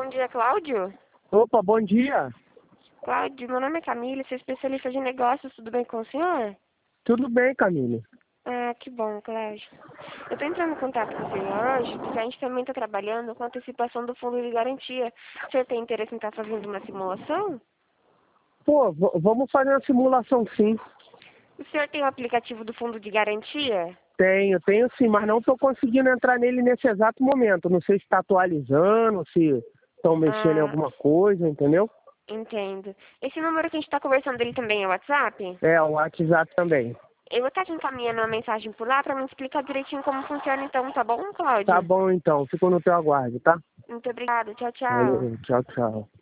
Bom dia, Cláudio. Opa, bom dia. Cláudio, meu nome é Camila, sou especialista de negócios, tudo bem com o senhor? Tudo bem, Camila? Ah, que bom, Cláudio. Eu estou entrando em contato com o senhor hoje, porque a gente também está trabalhando com a antecipação do fundo de garantia. O senhor tem interesse em estar fazendo uma simulação? Pô, vamos fazer uma simulação sim. O senhor tem o aplicativo do fundo de garantia? Tenho sim, mas não estou conseguindo entrar nele nesse exato momento. Não sei se está atualizando, se estão mexendo em Ah, alguma coisa, entendeu? entendo. Esse número que a gente está conversando, ele também é o WhatsApp? É, o WhatsApp também. Eu vou estar te encaminhando uma mensagem por lá para me explicar direitinho como funciona então, tá bom, Tá Cláudio? bom então, fico no teu aguardo, tá? Muito obrigada, tchau, tchau. Valeu, tchau, tchau.